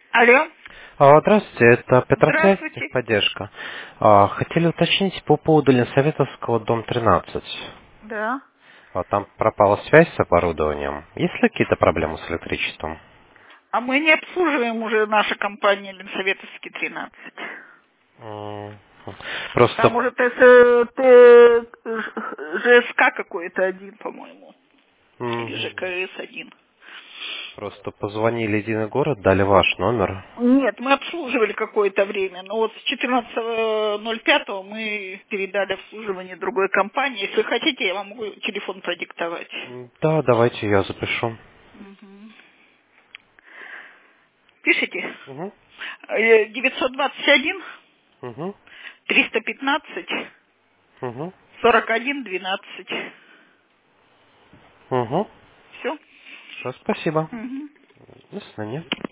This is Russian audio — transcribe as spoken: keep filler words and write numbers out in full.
Алло. А, Здравствуйте, это Петросвязь, Здравствуйте. техподдержка. А, Хотели уточнить по поводу Ленсоветовского, дом тринадцать. Да. А, Там пропала связь с оборудованием. Есть ли какие-то проблемы с электричеством? А мы не обслуживаем уже наша компания Ленсоветовский тринадцать. М, Там Просто, может это Т- Ж- ЖСК какой-то один, по-моему. Или м, ЖКС один. просто позвонили «Единый город», дали ваш номер. Нет, мы обслуживали какое-то время, но вот с четырнадцатого ноль пятого мы передали обслуживание другой компании. Если хотите, я вам могу телефон продиктовать. М, Да, давайте я запишу. Мгм. Пишите. Угу, Э, девятьсот двадцать один угу, триста пятнадцать угу, сорок один двенадцать. угу. Все? Все, спасибо. Мгм. До свидания.